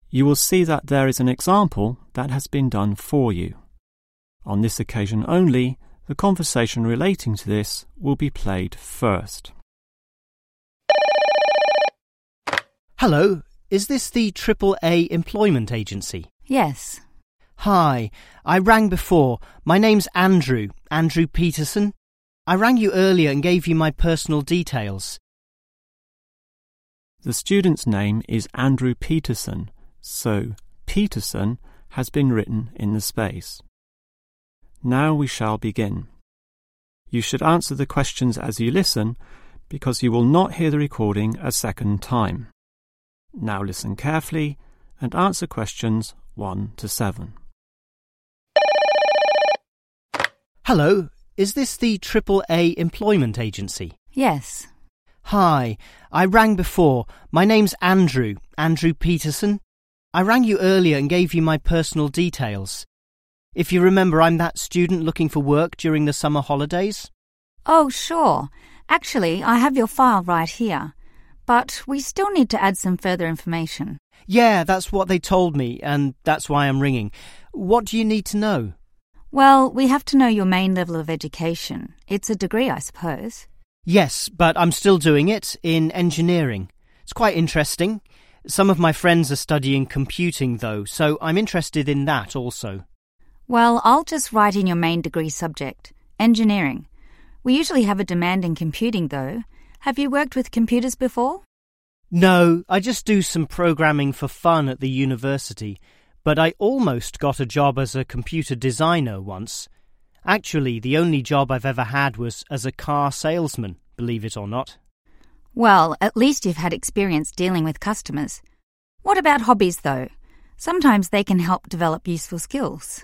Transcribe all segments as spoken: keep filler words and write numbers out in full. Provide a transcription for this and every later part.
you will see that there is an example that has been done for you. On this occasion only, the conversation relating to this will be played first. Hello, is this the triple A Employment Agency? Yes. Hi, I rang before. My name's Andrew, Andrew Peterson. I rang you earlier and gave you my personal details. The student's name is Andrew Peterson, so Peterson has been written in the space. Now we shall begin. You should answer the questions as you listen, because you will not hear the recording a second time. Now listen carefully and answer questions one to seven. Hello, is this the triple A Employment Agency? Yes. Hi, I rang before. My name's Andrew, Andrew Peterson. I rang you earlier and gave you my personal details. If you remember, I'm that student looking for work during the summer holidays. Oh, sure. Actually, I have your file right here. But we still need to add some further information. Yeah, that's what they told me, and that's why I'm ringing. What do you need to know? Well, we have to know your main level of education. It's a degree, I suppose. Yes, but I'm still doing it in engineering. It's quite interesting. Some of my friends are studying computing, though, so I'm interested in that also. Well, I'll just write in your main degree subject, engineering. We usually have a demand in computing, though. Have you worked with computers before? No, I just do some programming for fun at the university, but I almost got a job as a computer designer once. Actually, the only job I've ever had was as a car salesman, believe it or not. Well, at least you've had experience dealing with customers. What about hobbies, though? Sometimes they can help develop useful skills.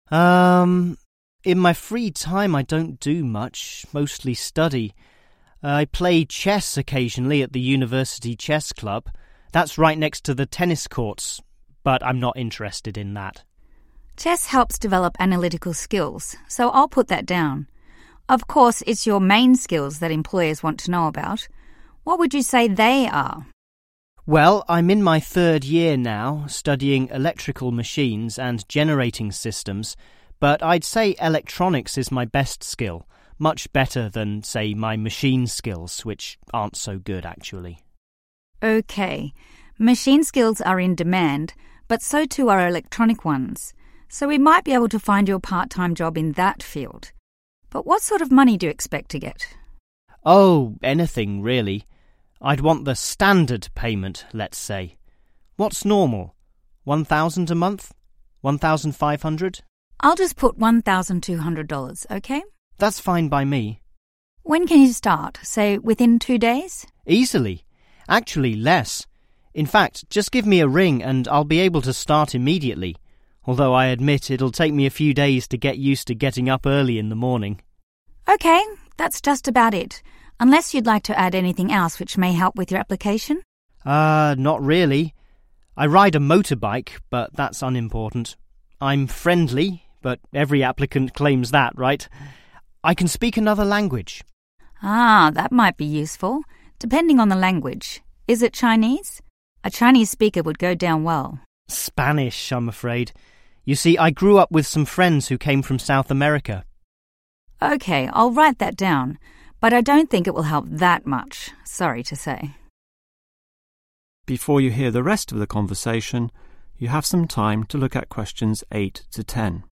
Um, in my free time I don't do much, mostly study. I play chess occasionally at the university chess club. That's right next to the tennis courts, but I'm not interested in that. Chess helps develop analytical skills, so I'll put that down. Of course, it's your main skills that employers want to know about. What would you say they are? Well, I'm in my third year now, studying electrical machines and generating systems, but I'd say electronics is my best skill, much better than, say, my machine skills, which aren't so good, actually. OK. Machine skills are in demand, but so too are electronic ones. So we might be able to find you a part-time job in that field. But what sort of money do you expect to get? Oh, anything, really. I'd want the standard payment, let's say. What's normal? One thousand a month? One thousand five hundred? I'll just put one thousand two hundred dollars, OK? That's fine by me. When can you start? Say, within two days? Easily. Actually, less. In fact, just give me a ring and I'll be able to start immediately. Although I admit it'll take me a few days to get used to getting up early in the morning. OK, that's just about it. Unless you'd like to add anything else which may help with your application? Uh, not really. I ride a motorbike, but that's unimportant. I'm friendly, but every applicant claims that, right? I can speak another language. Ah, that might be useful, depending on the language. Is it Chinese? A Chinese speaker would go down well. Spanish, I'm afraid. You see, I grew up with some friends who came from South America. OK, I'll write that down. But I don't think it will help that much, sorry to say. Before you hear the rest of the conversation, you have some time to look at questions eight to ten.